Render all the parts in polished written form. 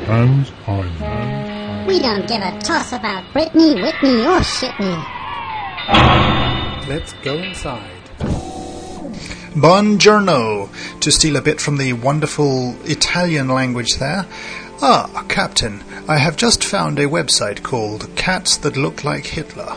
Hans Island. We don't give a toss about Britney, Whitney, or Shitney. Let's go inside. Buongiorno, to steal a bit from the wonderful Italian language there. Ah, Captain, I have just found a website called Cats That Look Like Hitler.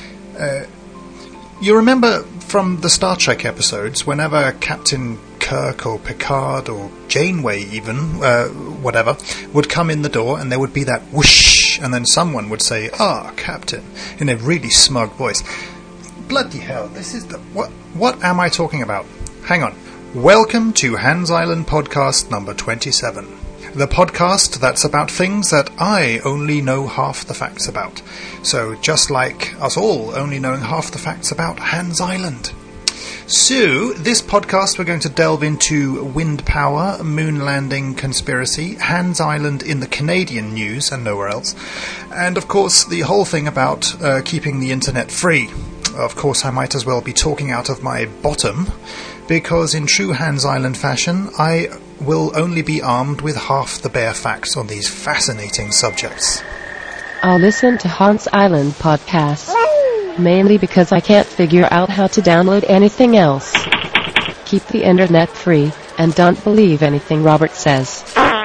You remember from the Star Trek episodes, whenever Captain Kirk or Picard or Janeway even, whatever, would come in the door and there would be that whoosh, and then someone would say, "Ah, Captain," in a really smug voice. Bloody hell, this is the... What am I talking about? Hang on. Welcome to Hans Island Podcast number 27. The podcast that's about things that I only know half the facts about. So just like us all only knowing half the facts about Hans Island. So, this podcast we're going to delve into wind power, moon landing conspiracy, Hans Island in the Canadian news and nowhere else, and of course the whole thing about keeping the internet free. Of course I might as well be talking out of my bottom, because in true Hans Island fashion I will only be armed with half the bare facts on these fascinating subjects. I'll listen to Hans Island podcast. Mainly because I can't figure out how to download anything else. Keep the internet free, and don't believe anything Robert says.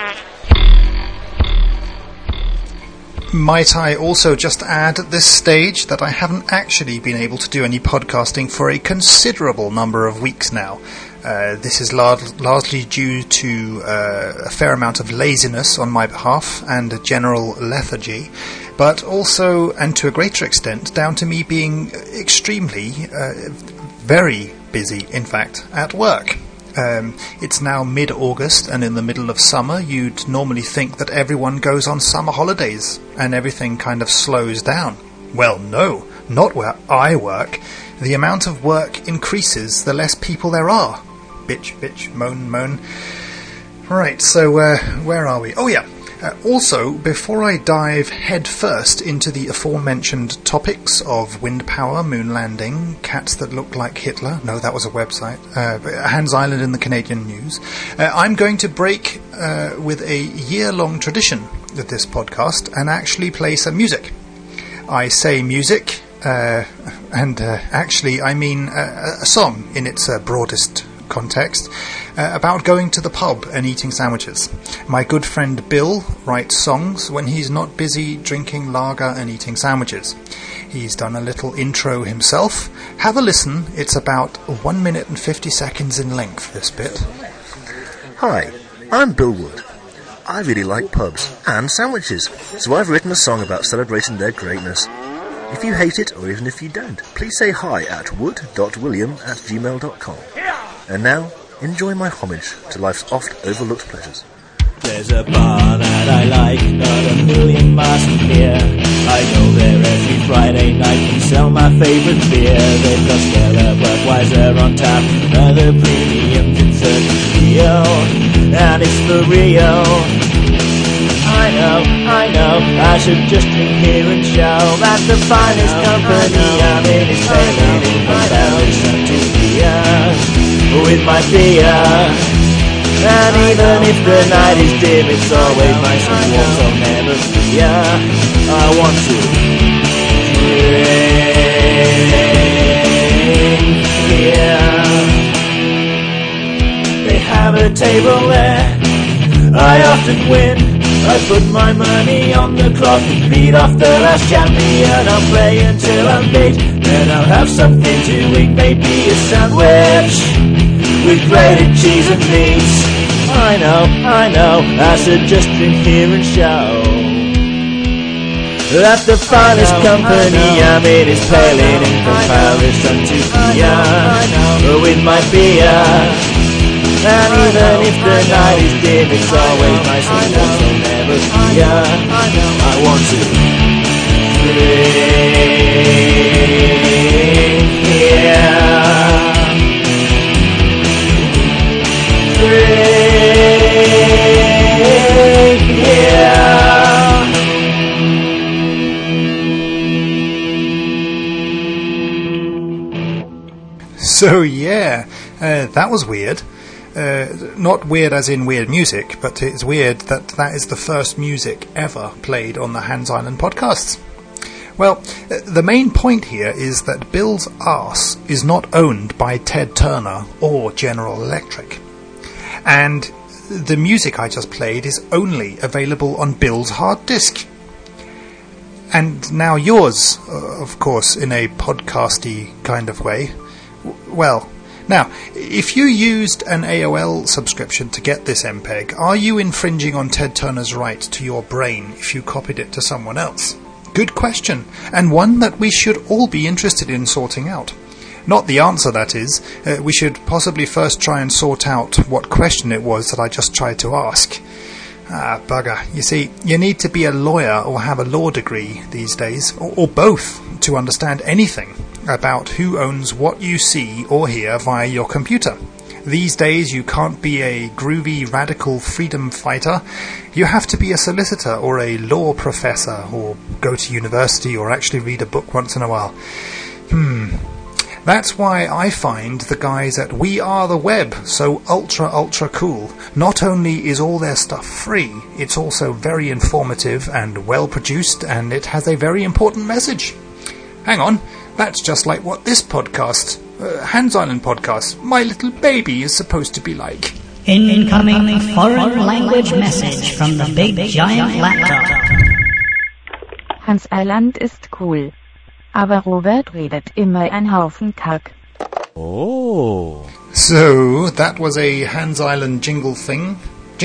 Might I also just add at this stage that I haven't actually been able to do any podcasting for a considerable number of weeks now. This is largely due to a fair amount of laziness on my behalf and a general lethargy, but also, and to a greater extent, down to me being extremely, very busy, in fact, at work. It's now mid-August and in the middle of summer. You'd normally think that everyone goes on summer holidays and everything kind of slows down. Well, no, not where I work. The amount of work increases the less people there are. Bitch, bitch, moan, moan. Right, so where are we? Oh yeah. Also, before I dive headfirst into the aforementioned topics of wind power, moon landing, cats that look like Hitler, no, that was a website, Hans Island in the Canadian news, I'm going to break with a year-long tradition with this podcast and actually play some music. I say music, and actually I mean a song in its broadest context, about going to the pub and eating sandwiches. My good friend Bill writes songs when he's not busy drinking lager and eating sandwiches. He's done a little intro himself. Have a listen. It's about 1 minute and 50 seconds in length, this bit. Hi, I'm Bill Wood. I really like pubs and sandwiches, so I've written a song about celebrating their greatness. If you hate it, or even if you don't, please say hi at wood.william@gmail.com. And now, enjoy my homage to life's oft-overlooked pleasures. There's a bar that I like, not a million miles from here. I go there every Friday night and sell my favourite beer. They've got Stella, Budweiser on tap, another premium dessert deal, and it's for real. I know, I should just drink here and show that the finest company I'm in is failing in comparison to beer. With my beer, and even if the night is dim, it's always nice and warm, so never fear. I want to drink here. They have a table there, I often win. I put my money on the clock and beat off the last champion. I'll play until I'm beat, then I'll have something to eat, maybe a sandwich with grated cheese and meat. I know, I should just drink here and show that the finest company I'm in is paling in comparison to beer. With my beer, and even if the night is dim, it's always nice and warm, so never fear. I want to drink here. So yeah, that was weird. Not weird as in weird music, but it's weird that is the first music ever played on the Hans Island podcasts. Well, the main point here is that Bill's arse is not owned by Ted Turner or General Electric. And the music I just played is only available on Bill's hard disk. And now yours, of course, in a podcasty kind of way. Well, now, if you used an AOL subscription to get this MPEG, are you infringing on Ted Turner's right to your brain if you copied it to someone else? Good question, and one that we should all be interested in sorting out. Not the answer, that is. We should possibly first try and sort out what question it was that I just tried to ask. Ah, bugger. You see, you need to be a lawyer or have a law degree these days, or both, to understand anything about who owns what you see or hear via your computer. These days you can't be a groovy radical freedom fighter. You have to be a solicitor or a law professor, or go to university, or actually read a book once in a while. That's why I find the guys at We Are The Web so ultra cool. Not only is all their stuff free, it's also very informative and well produced, and it has a very important message. Hang on, that's just like what this podcast, Hans Island podcast, My Little Baby, is supposed to be like. Incoming foreign language message from the big giant laptop. Hans Island ist cool. Aber Robert redet immer ein Haufen Kack. Oh. So, that was a Hans Island jingle thing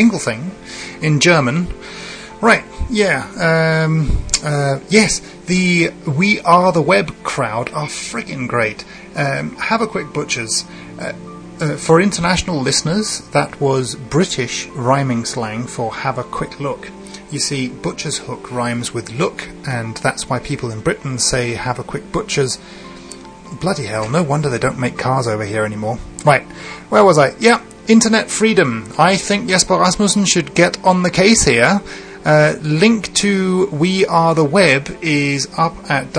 in German. Right, yeah, yes, the We Are The Web crowd are friggin' great. Have a quick butchers. For international listeners, that was British rhyming slang for have a quick look. You see, butcher's hook rhymes with look, and that's why people in Britain say have a quick butcher's. Bloody hell, no wonder they don't make cars over here anymore. Right, where was I? Yeah, internet freedom. I think Jesper Rasmussen should get on the case here. Link to We Are The Web is up at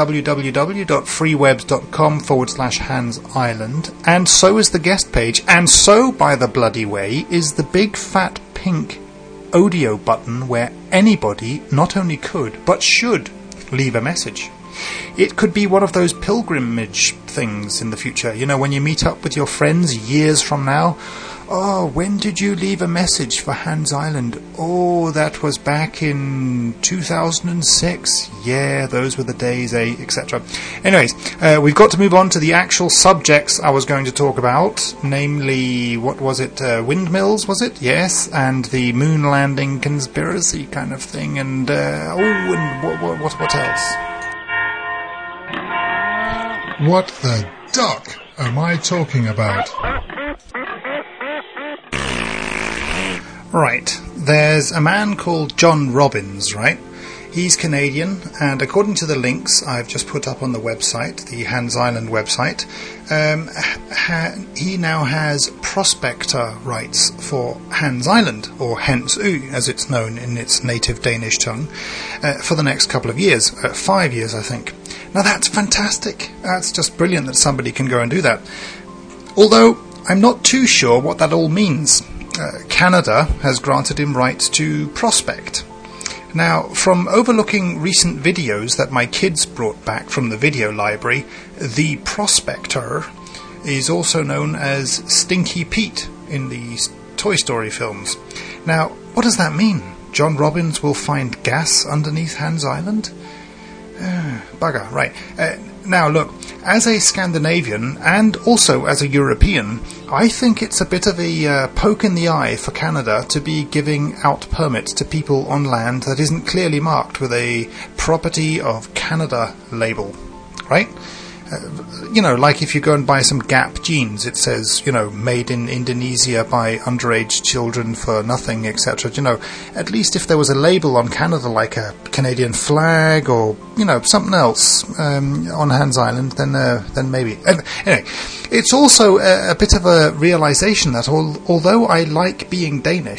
www.freewebs.com/Hans Island, and so is the guest page, and so, by the bloody way, is the big fat pink audio button where anybody not only could but should leave a message. It could be one of those pilgrimage things in the future, you know, when you meet up with your friends years from now. Oh, when did you leave a message for Hans Island? Oh, that was back in 2006. Yeah, those were the days, etc. Anyways, we've got to move on to the actual subjects I was going to talk about, namely, what was it, windmills, was it? Yes, and the moon landing conspiracy kind of thing, and, and what else? What the duck am I talking about? Right, there's a man called John Robbins, right? He's Canadian, and according to the links I've just put up on the website, the Hans Island website, he now has prospector rights for Hans Island, or Hens Ø, as it's known in its native Danish tongue, for the next couple of years, 5 years I think. Now that's fantastic. That's just brilliant that somebody can go and do that. Although I'm not too sure what that all means. Canada has granted him rights to prospect. Now, from overlooking recent videos that my kids brought back from the video library, the prospector is also known as Stinky Pete in the Toy Story films. Now, what does that mean? John Robbins will find gas underneath Hans Island? Bugger, right. Now, look, as a Scandinavian and also as a European, I think it's a bit of a poke in the eye for Canada to be giving out permits to people on land that isn't clearly marked with a Property of Canada label, right? You know, like if you go and buy some Gap jeans, it says, you know, made in Indonesia by underage children for nothing, etc. You know, at least if there was a label on Canada, like a Canadian flag or, you know, something else on Hans Island, then maybe. Anyway, it's also a bit of a realization that although I like being Danish,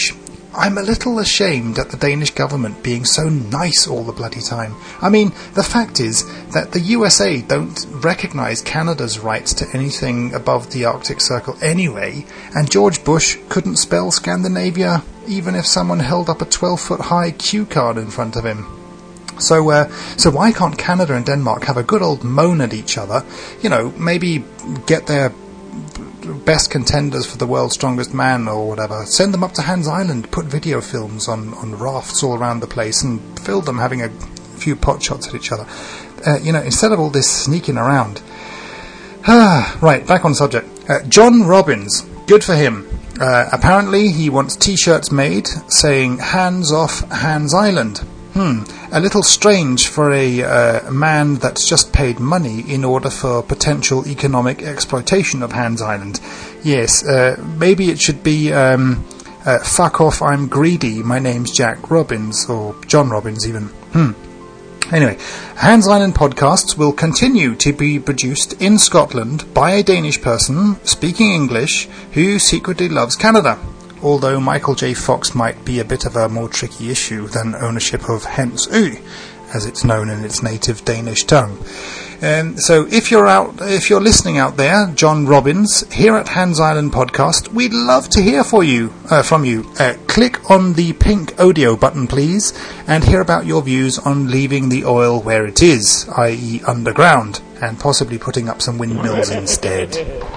I'm a little ashamed at the Danish government being so nice all the bloody time. I mean, the fact is that the USA don't recognise Canada's rights to anything above the Arctic Circle anyway, and George Bush couldn't spell Scandinavia even if someone held up a 12-foot-high cue card in front of him. So why can't Canada and Denmark have a good old moan at each other? You know, maybe get their best contenders for the world's strongest man or whatever, send them up to Hans Island, put video films on rafts all around the place and film them having a few pot shots at each other. Instead of all this sneaking around. Right, back on subject. John Robbins, good for him. Apparently he wants t-shirts made saying hands off Hans Island. A little strange for a man that's just paid money in order for potential economic exploitation of Hans Island. Yes, maybe it should be fuck off, I'm greedy, my name's Jack Robbins, or John Robbins even. Anyway, Hans Island podcasts will continue to be produced in Scotland by a Danish person speaking English who secretly loves Canada. Although Michael J. Fox might be a bit of a more tricky issue than ownership of Hens Ø, as it's known in its native Danish tongue. So if you're listening out there, John Robbins, here at Hans Island Podcast, we'd love to hear from you. Click on the pink audio button, please, and hear about your views on leaving the oil where it is, i.e. underground, and possibly putting up some windmills instead.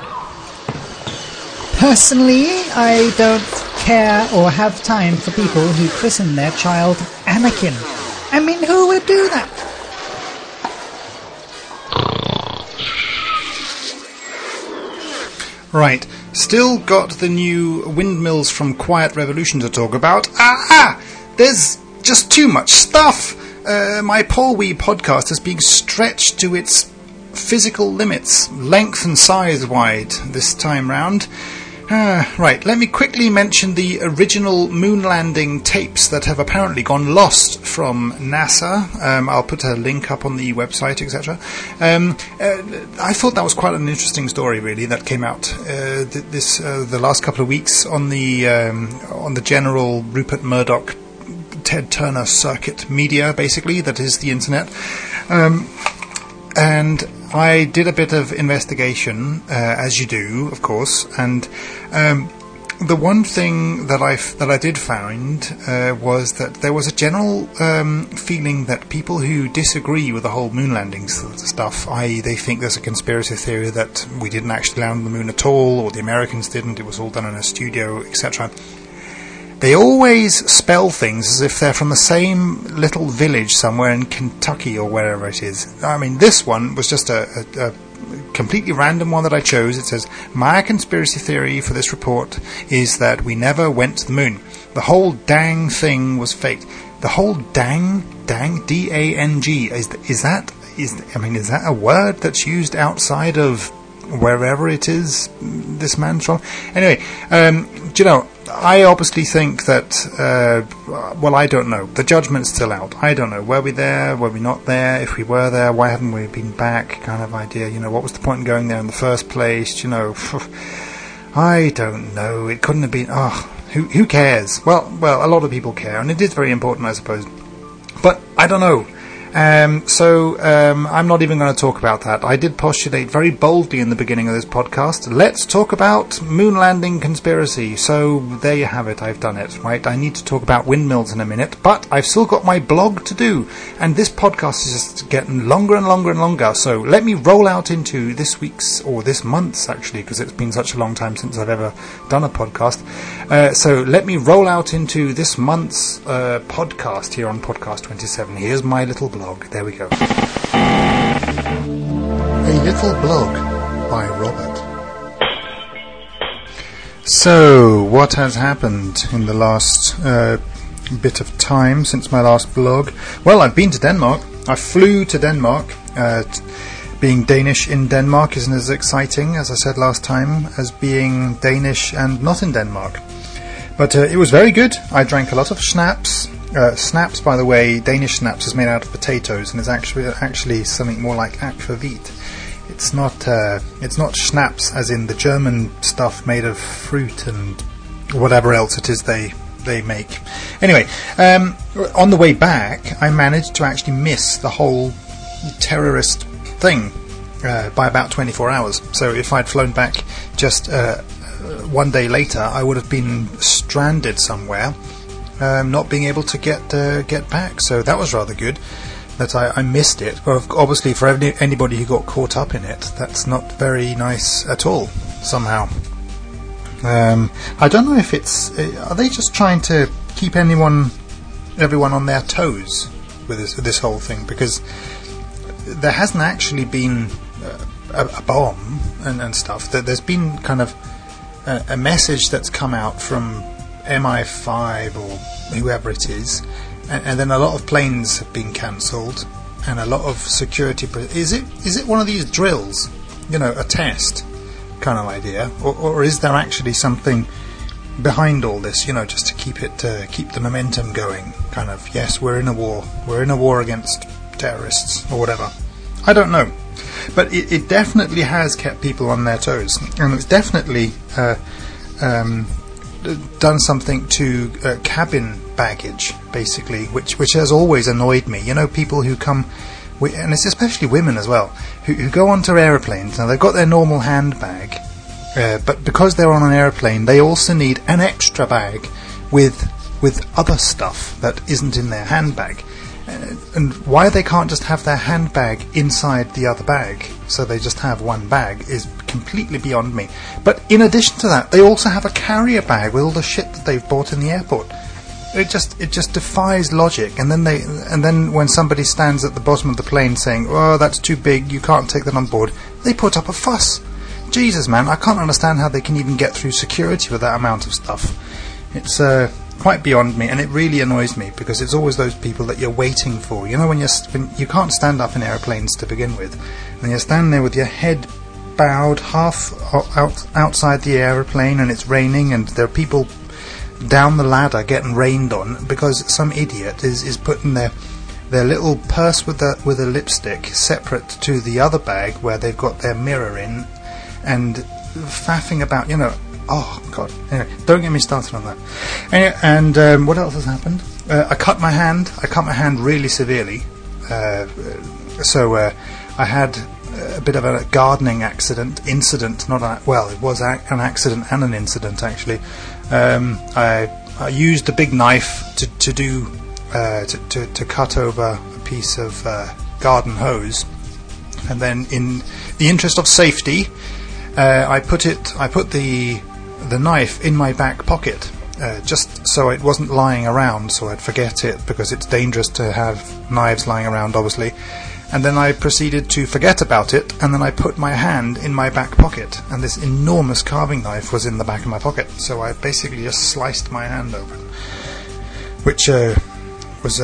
Personally, I don't care or have time for people who christen their child Anakin. I mean, who would do that? Right, still got the new windmills from Quiet Revolution to talk about. There's just too much stuff. My Paul Wee podcast is being stretched to its physical limits, length and size-wide this time round. Right, let me quickly mention the original moon landing tapes that have apparently gone lost from NASA. I'll put a link up on the website, etc. I thought that was quite an interesting story, really, that came out the last couple of weeks on the general Rupert Murdoch, Ted Turner circuit media, basically, that is the internet. And I did a bit of investigation, as you do, of course, and the one thing that I did find was that there was a general feeling that people who disagree with the whole moon landing stuff, i.e. they think there's a conspiracy theory that we didn't actually land on the moon at all, or the Americans didn't, it was all done in a studio, etc., they always spell things as if they're from the same little village somewhere in Kentucky or wherever it is. I mean, this one was just a completely random one that I chose. It says, my conspiracy theory for this report is that we never went to the moon. The whole dang thing was faked. The whole dang, D-A-N-G, is that a word that's used outside of wherever it is this man's from? Anyway, do you know, I obviously think that, I don't know. The judgment's still out. I don't know. Were we there? Were we not there? If we were there, why haven't we been back? Kind of idea. You know, what was the point in going there in the first place? You know, I don't know. It couldn't have been. Who cares? Well, a lot of people care, and it is very important, I suppose. But I don't know. I'm not even going to talk about that. I did postulate very boldly in the beginning of this podcast, let's talk about moon landing conspiracy. So there you have it, I've done it, right? I need to talk about windmills in a minute, but I've still got my blog to do, and this podcast is just getting longer and longer and longer, so let me roll out into this week's, or this month's actually, because it's been such a long time since I've ever done a podcast. So let me roll out into this month's podcast here on Podcast 27. Here's my little blog. There we go. A little blog by Robert. So, what has happened in the last bit of time since my last blog? Well, I've been to Denmark. I flew to Denmark. Being Danish in Denmark isn't as exciting, as I said last time, as being Danish and not in Denmark. But it was very good. I drank a lot of schnapps. Snaps, by the way, Danish snaps is made out of potatoes and is actually something more like aquavit. It's not schnapps as in the German stuff made of fruit and whatever else it is they they make. Anyway, on the way back, I managed to actually miss the whole terrorist thing by about 24 hours. So if I'd flown back just one day later, I would have been stranded somewhere, not being able to get back. So that was rather good that I missed it. But obviously, for anybody who got caught up in it, that's not very nice at all. Somehow, I don't know if it's. Are they just trying to keep everyone on their toes with this whole thing? Because there hasn't actually been a bomb and stuff. There's been kind of a message that's come out from MI5 or whoever it is, and then a lot of planes have been cancelled, and a lot of security. Is it one of these drills? A test kind of idea, or is there actually something behind all this? Just to keep the momentum going. Kind of, yes, we're in a war against terrorists or whatever. I don't know, but it definitely has kept people on their toes, and it's definitely done something to cabin baggage, basically, which has always annoyed me. People who come, and it's especially women as well, who go onto aeroplanes. Now they've got their normal handbag, but because they're on an aeroplane, they also need an extra bag with other stuff that isn't in their handbag. And why they can't just have their handbag inside the other bag, so they just have one bag, is completely beyond me. But in addition to that, they also have a carrier bag with all the shit that they've bought in the airport. It just defies logic. And then when somebody stands at the bottom of the plane saying, "Oh, that's too big, you can't take that on board," they put up a fuss. Jesus, man, I can't understand how they can even get through security with that amount of stuff. It's quite beyond me, and it really annoys me, because it's always those people that you're waiting for. When you can't stand up in airplanes to begin with, and you're standing there with your head bowed half outside the aeroplane, and it's raining, and there are people down the ladder getting rained on because some idiot is putting their little purse with a lipstick separate to the other bag where they've got their mirror in, and faffing about, Oh God! Anyway, don't get me started on that. Anyway, and what else has happened? I cut my hand. I cut my hand really severely. So I had a bit of a gardening incident. It was an accident and an incident actually. I used a big knife to cut over a piece of garden hose, and then in the interest of safety, I put the knife in my back pocket, just so it wasn't lying around, so I'd forget it, because it's dangerous to have knives lying around, obviously. And then I proceeded to forget about it, and then I put my hand in my back pocket, and this enormous carving knife was in the back of my pocket, so I basically just sliced my hand open, which was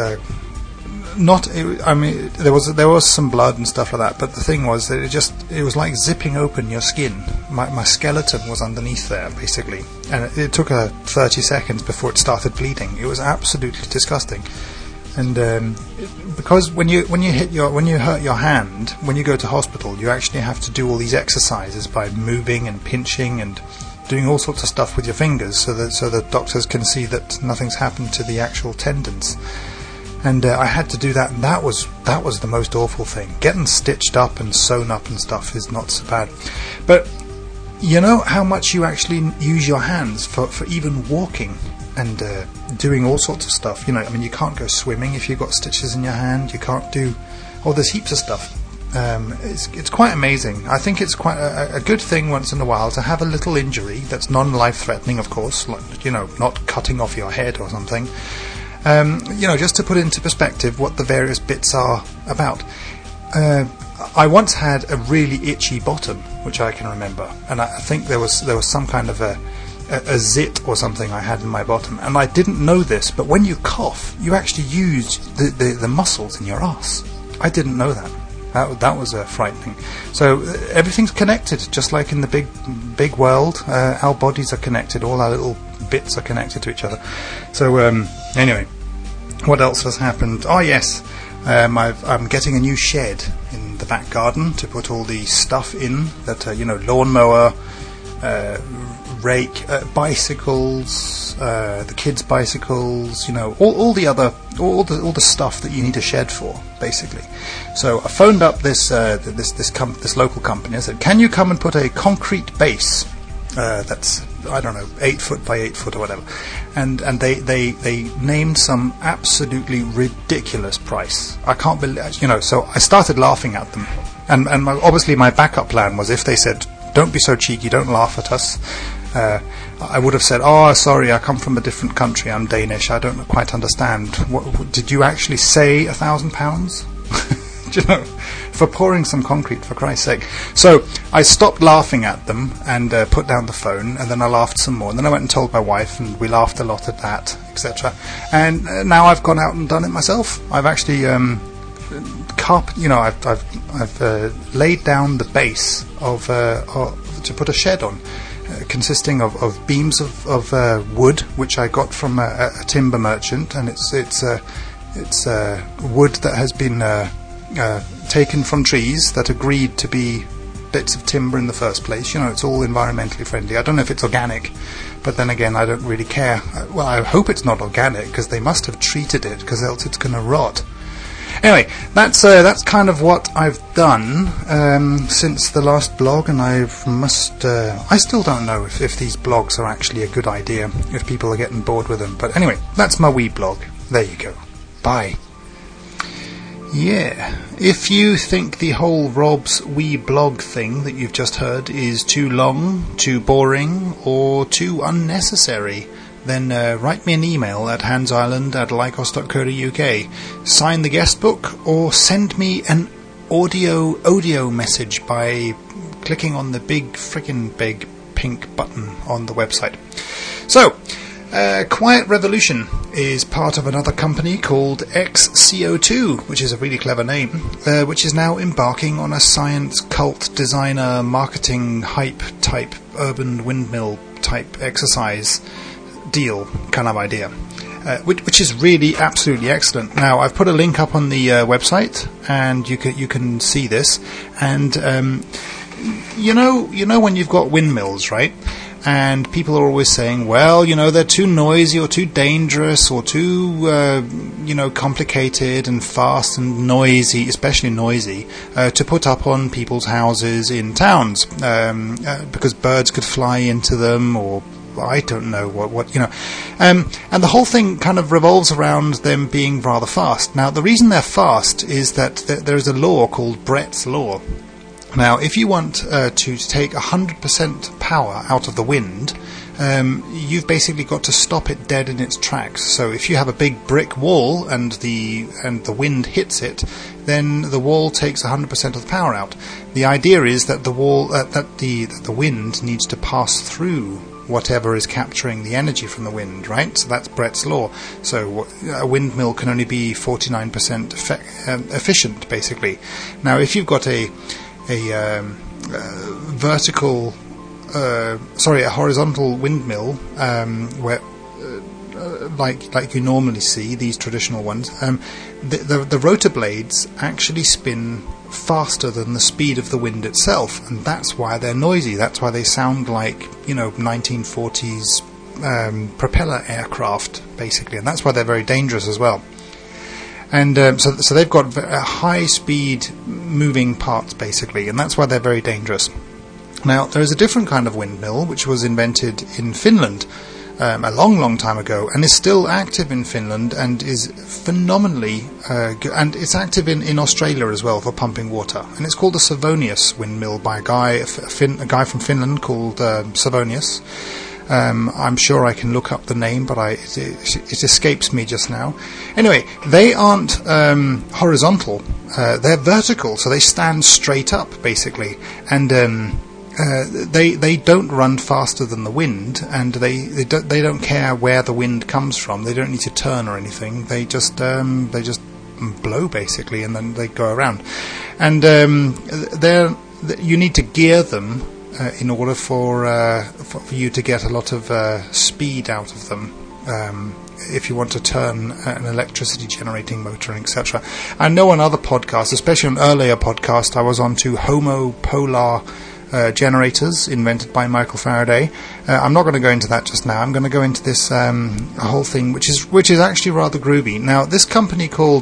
there was some blood and stuff like that, but the thing was that it was like zipping open your skin. My skeleton was underneath there, basically, and it took 30 seconds before it started bleeding. It was absolutely disgusting. And because when you hurt your hand, when you go to hospital, you actually have to do all these exercises by moving and pinching and doing all sorts of stuff with your fingers, so that doctors can see that nothing's happened to the actual tendons. And I had to do that, and that was the most awful thing. Getting stitched up and sewn up and stuff is not so bad. But you know how much you actually use your hands for even walking and doing all sorts of stuff. You can't go swimming if you've got stitches in your hand. You can't do... there's heaps of stuff. It's quite amazing. I think it's quite a good thing once in a while to have a little injury that's non-life-threatening, of course, like, not cutting off your head or something. Just to put into perspective what the various bits are about. I once had a really itchy bottom, which I can remember, and I think there was some kind of a zit or something I had in my bottom, and I didn't know this, but when you cough, you actually use the muscles in your arse. I didn't know that. That was frightening. So everything's connected, just like in the big world. Our bodies are connected. All our little bits are connected to each other. So anyway, what else has happened? Oh yes, I'm getting a new shed in the back garden to put all the stuff in that lawnmower, rake, bicycles, the kids' bicycles, all the stuff that you need a shed for, basically. So I phoned up this local company. I said, "Can you come and put a concrete base that's, I don't know, 8 foot by 8 foot or whatever?" And they named some absolutely ridiculous price. I can't believe, So I started laughing at them, and obviously my backup plan was, if they said, "Don't be so cheeky, don't laugh at us," I would have said, "Oh, sorry, I come from a different country, I'm Danish, I don't quite understand. What did you actually say £1,000? For pouring some concrete, for Christ's sake." So I stopped laughing at them and put down the phone, and then I laughed some more, and then I went and told my wife, and we laughed a lot at that, etc. And now I've gone out and done it myself. I've actually I've laid down the base of to put a shed on, consisting of beams of wood, which I got from a timber merchant, and it's wood that has been taken from trees that agreed to be bits of timber in the first place. It's all environmentally friendly. I don't know if it's organic, but then again, I don't really care. Well, I hope it's not organic, because they must have treated it, because else it's going to rot. Anyway, that's kind of what I've done since the last blog, and I still don't know if these blogs are actually a good idea, if people are getting bored with them. But anyway, that's my wee blog. There you go. Bye. Yeah, if you think the whole Rob's wee blog thing that you've just heard is too long, too boring, or too unnecessary, then write me an email at hansisland@lycos.co.uk, sign the guest book, or send me an audio message by clicking on the big pink button on the website. So, Quiet Revolution is part of another company called XCO2, which is a really clever name, which is now embarking on a science cult designer marketing hype type urban windmill type exercise deal kind of idea, which is really absolutely excellent. Now, I've put a link up on the website, and you can see this, and you know when you've got windmills, right? And people are always saying, well, they're too noisy or too dangerous or too, complicated and fast and noisy, especially noisy, to put up on people's houses in towns, because birds could fly into them, or I don't know what. And the whole thing kind of revolves around them being rather fast. Now, the reason they're fast is that there is a law called Brett's Law. Now, if you want to take 100% power out of the wind, you've basically got to stop it dead in its tracks. So if you have a big brick wall and the wind hits it, then the wall takes 100% of the power out. The idea is that the wind needs to pass through whatever is capturing the energy from the wind, right? So that's Brett's Law. So a windmill can only be 49% efficient, basically. Now, if you've got a horizontal windmill, where like you normally see these traditional ones, the rotor blades actually spin faster than the speed of the wind itself, and that's why they're noisy. That's why they sound like 1940s propeller aircraft, basically, and that's why they're very dangerous as well. And so they've got high-speed moving parts, basically, and that's why they're very dangerous. Now, there is a different kind of windmill which was invented in Finland a long time ago, and is still active in Finland, and is phenomenally good. And it's active in Australia as well for pumping water. And it's called the Savonius windmill by a guy from Finland called Savonius. I'm sure I can look up the name, but it escapes me just now. Anyway, they aren't horizontal; they're vertical, so they stand straight up, basically, and they don't run faster than the wind, and they don't care where the wind comes from. They don't need to turn or anything. They just blow, basically, and then they go around. And you need to gear them in order for you to get a lot of speed out of them, if you want to turn an electricity generating motor, etc. I know on other podcasts, especially on earlier podcasts, I was on to Homo Polar generators invented by Michael Faraday. I'm not going to go into that just now. I'm going to go into this whole thing, which is actually rather groovy. Now, this company called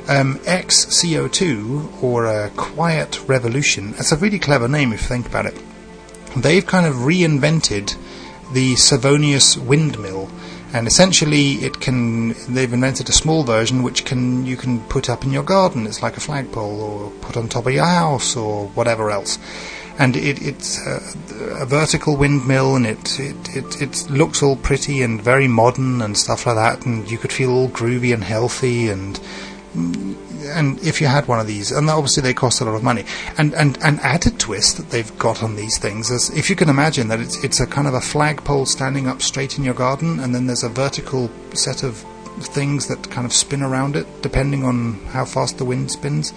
XCO2, or Quiet Revolution, it's a really clever name if you think about it. They've kind of reinvented the Savonius windmill. And essentially, they've invented a small version which you can put up in your garden. It's like a flagpole, or put on top of your house, or whatever else. And it's a vertical windmill, and it looks all pretty and very modern and stuff like that. And you could feel all groovy and healthy, and if you had one of these, and obviously they cost a lot of money. And an added twist that they've got on these things is, if you can imagine that it's a kind of a flagpole standing up straight in your garden, and then there's a vertical set of things that kind of spin around it, depending on how fast the wind spins.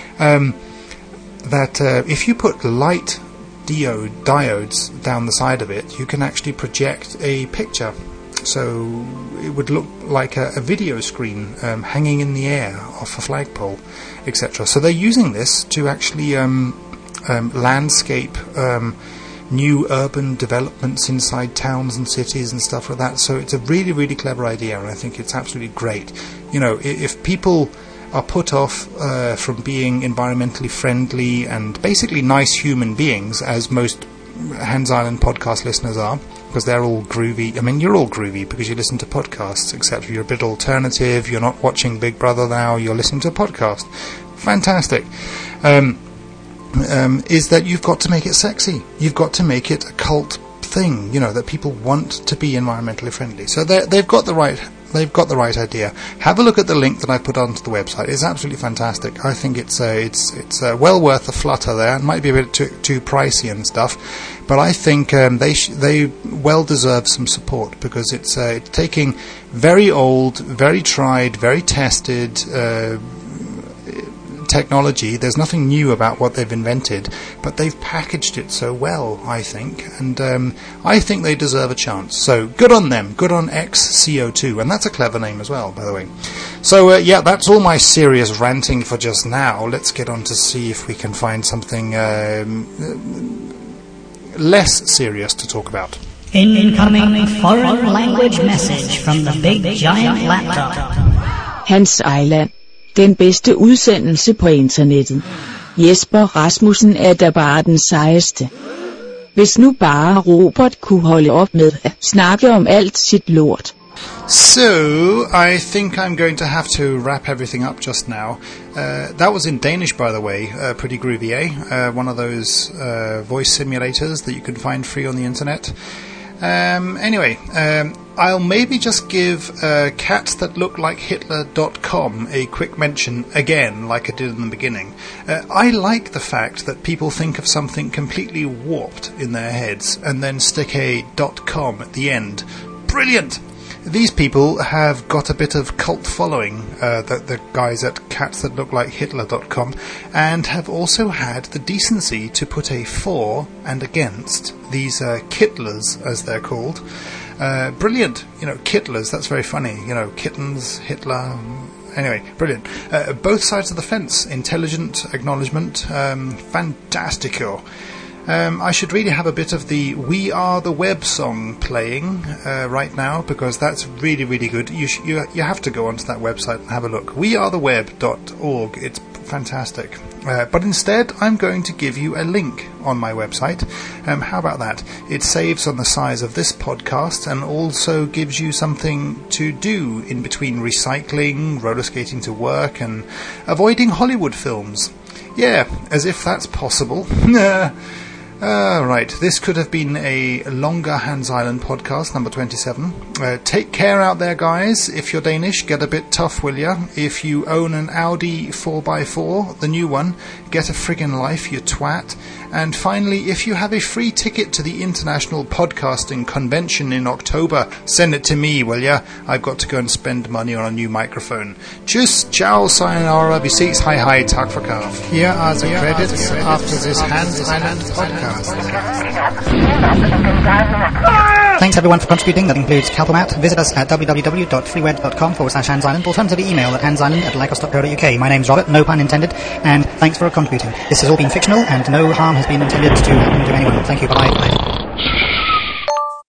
If you put light diodes down the side of it, you can actually project a picture. So it would look like a video screen hanging in the air off a flagpole, etc. So they're using this to actually landscape new urban developments inside towns and cities and stuff like that. So it's a really, really clever idea, and I think it's absolutely great. You know, if people are put off from being environmentally friendly and basically nice human beings, as most Hans Island podcast listeners are, because they're all groovy. I mean, you're all groovy because you listen to podcasts, except you're a bit alternative. You're not watching Big Brother now. You're listening to a podcast. Fantastic. Is that you've got to make it sexy. You've got to make it a cult thing, you know, that people want to be environmentally friendly. So they've got the right idea. Have a look at the link that I put onto the website. It's absolutely fantastic. I think it's well worth a flutter there. It might be a bit too pricey and stuff, but I think they well deserve some support, because it's taking very old, very tried, very tested technology. There's nothing new about what they've invented, but they've packaged it so well, I think, and I think they deserve a chance. So good on them, good on XCO2, and that's a clever name as well, by the way. So yeah, that's all my serious ranting for just now. Let's get on to see if we can find something less serious to talk about. Incoming foreign language message from the big giant laptop. Hans Island. Den bedste udsendelse på internettet. Jesper Rasmussen er da bare den sejeste. Hvis nu bare Robert kunne holde op med at snakke om alt sit lort. So, I think I'm going to have to wrap everything up just now. That was in Danish, by the way. Pretty groovy, eh? One of those voice simulators that you can find free on the internet. Anyway, I'll maybe just give catsthatlooklikehitler.com a quick mention again, like I did in the beginning. I like the fact that people think of something completely warped in their heads and then stick a .com at the end. Brilliant! These people have got a bit of cult following, the guys at catsthatlooklikehitler.com, and have also had the decency to put a for and against these Kittlers, as they're called. Brilliant, you know, Kittlers, that's very funny, you know, kittens, Hitler. Anyway, brilliant. Both sides of the fence, intelligent acknowledgement, fantastico. I should really have a bit of the We Are the Web song playing right now, because that's really, really good. You have to go onto that website and have a look. wearetheweb.org. It's fantastic. But instead, I'm going to give you a link on my website. How about that? It saves on the size of this podcast and also gives you something to do in between recycling, roller skating to work, and avoiding Hollywood films. Yeah, as if that's possible. Right, this could have been a longer Hans Island podcast, number 27. Take care out there, guys. If you're Danish, get a bit tough, will ya? If you own an Audi 4x4, the new one, get a friggin' life, you twat. And finally, if you have a free ticket to the International Podcasting Convention in October, send it to me, will ya? I've got to go and spend money on a new microphone. Tschüss, ciao, sayonara, vi ses, hi hi, tak for kaf. Here are the credits after this Hans Island podcast. Thanks everyone for contributing. That includes Calpomat. Visit us at www.freewed.com/Hans Island. Alternatively, email at hansisland@lycos.co.uk. My name's Robert, no pun intended, and thanks for contributing. This has all been fictional, and no harm has been intended to happen to anyone. Thank you. Bye.